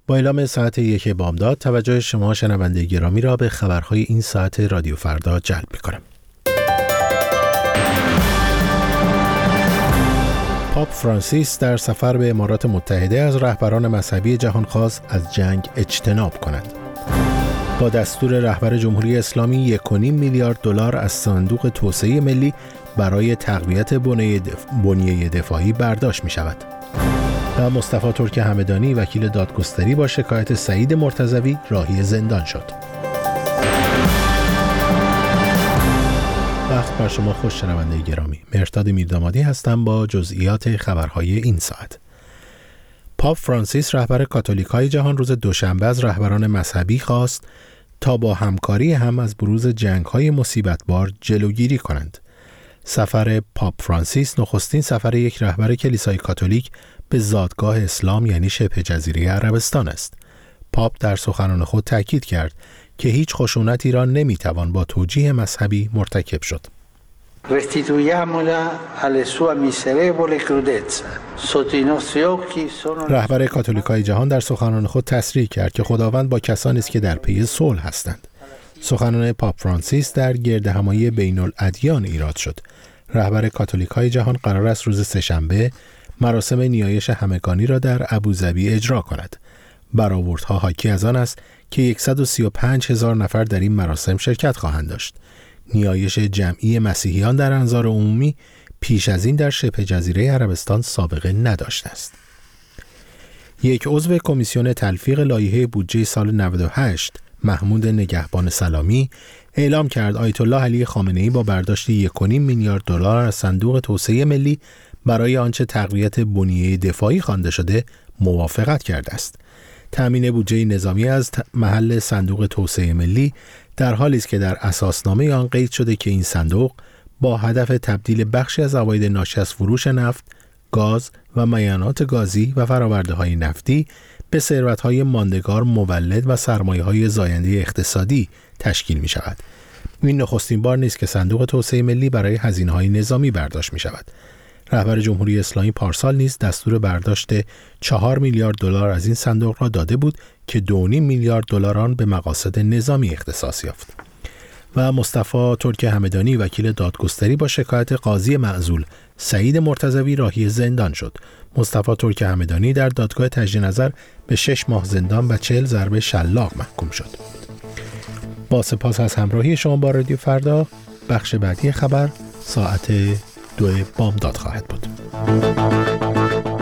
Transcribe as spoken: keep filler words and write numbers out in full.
با اعلام ساعت یک بامداد توجه شما شنونده گرامی را به خبرهای این ساعت رادیو فردا جلب می‌کنم. پاپ فرانسیس در سفر به امارات متحده از رهبران مذهبی جهان خواست از جنگ اجتناب کنند. با دستور رهبر جمهوری اسلامی یک و نیم میلیارد دلار از صندوق توسعه ملی برای تقویت بنیه دفاعی برداشت می شود. و مصطفی ترک همدانی وکیل دادگستری با شکایت سعید مرتضوی راهی زندان شد. وقت بر شما خوش شنونده گرامی. مهرداد میردامادی هستم با جزئیات خبرهای این ساعت. پاپ فرانسیس رهبر کاتولیکای جهان روز دوشنبه از رهبران مذهبی خواست تا با همکاری هم از بروز جنگ‌های مصیبت‌بار جلوگیری کنند. سفر پاپ فرانسیس نخستین سفر یک رهبر کلیسای کاتولیک به زادگاه اسلام یعنی شبه جزیره عربستان است. پاپ در سخنان خود تاکید کرد که هیچ خشونتی را نمیتوان با توجیه مذهبی مرتکب شد. رهبر کاتولیکای جهان در سخنان خود تصریح کرد که خداوند با کسانی است که در پی صلح هستند. سخنان پاپ فرانسیس در گردهمایی بین الادیان ایراد شد. رهبر کاتولیکای جهان قرار است روز سه‌شنبه مراسم نیایش همگانی را در ابوظبی اجرا کند. برآوردها حاکی از آن است که صد و سی و پنج هزار نفر در این مراسم شرکت خواهند داشت. نیایش جمعی مسیحیان در انظار عمومی پیش از این در شبه جزیره عربستان سابقه نداشته است. یک عضو کمیسیون تلفیق لایحه بودجه سال نود و هشت، محمود نگهبان سلامی، اعلام کرد آیت الله علی خامنه‌ای با برداشت یک و نیم میلیارد دلار از صندوق توسعه ملی برای آنچه تقویت بنیه دفاعی خوانده شده موافقت کرده است. تامین بودجه نظامی از محل صندوق توسعه ملی در حالی است که در اساسنامه آن قید شده که این صندوق با هدف تبدیل بخشی از عواید ناشی از فروش نفت، گاز و معدنیات گازی و فرآورده‌های نفتی به ثروت‌های ماندگار مولد و سرمایه‌های زاینده اقتصادی تشکیل می شود. این نخستین بار نیست که صندوق توسعه ملی برای هزینه‌های نظامی برداشت می شود. رهبر جمهوری اسلامی پارسال نیز دستور برداشت چهار میلیارد دلار از این صندوق را داده بود که دو و نیم میلیارد دلار آن به مقاصد نظامی اختصاص یافت. و مصطفی ترک همدانی وکیل دادگستری با شکایت قاضی معزول سعید مرتضوی راهی زندان شد. مصطفی ترک همدانی در دادگاه تجدید نظر به شش ماه زندان و چهل ضربه شلاق محکوم شد. با سپاس از همراهی شما با رادیو فردا، بخش بعدی خبر ساعت دو بامداد خواهد بود.